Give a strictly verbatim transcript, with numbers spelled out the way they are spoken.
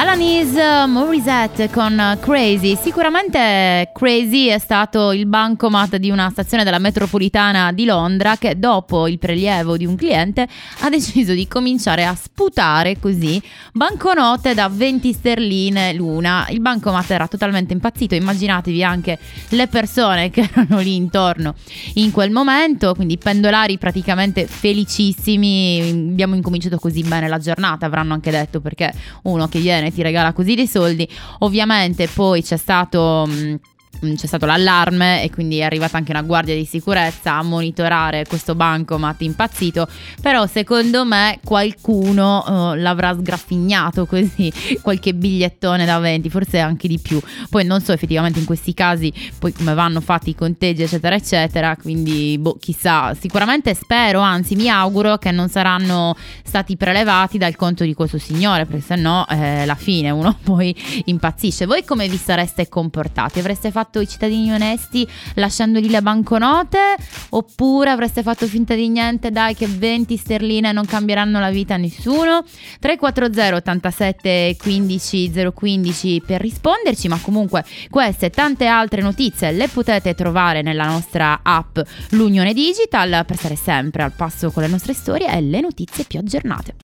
Alanis Morissette con Crazy. Sicuramente Crazy è stato il bancomat di una stazione della metropolitana di Londra che dopo il prelievo di un cliente ha deciso di cominciare a sputare così banconote da venti sterline l'una. Il bancomat era totalmente impazzito, immaginatevi anche le persone che erano lì intorno in quel momento, quindi i pendolari praticamente felicissimi. Abbiamo incominciato così bene la giornata, avranno anche detto, perché uno che viene ti regala così dei soldi. Ovviamente poi c'è stato mh, c'è stato l'allarme e quindi è arrivata anche una guardia di sicurezza a monitorare questo bancomat impazzito, però secondo me qualcuno uh, l'avrà sgraffignato così, qualche bigliettone da venti, forse anche di più. Poi non so effettivamente in questi casi poi come vanno fatti i conteggi eccetera eccetera, quindi boh, chissà. Sicuramente spero, anzi mi auguro che non saranno stati prelevati dal conto di questo signore, perché sennò eh, la fine uno poi impazzisce. Voi come vi sareste comportati? Avreste fatto i cittadini onesti lasciandogli le banconote, oppure avreste fatto finta di niente, dai che venti sterline non cambieranno la vita a nessuno? Tre quattro zero ottantasette quindici zero quindici per risponderci. Ma comunque queste e tante altre notizie le potete trovare nella nostra app L'Unione Digital, per stare sempre al passo con le nostre storie e le notizie più aggiornate.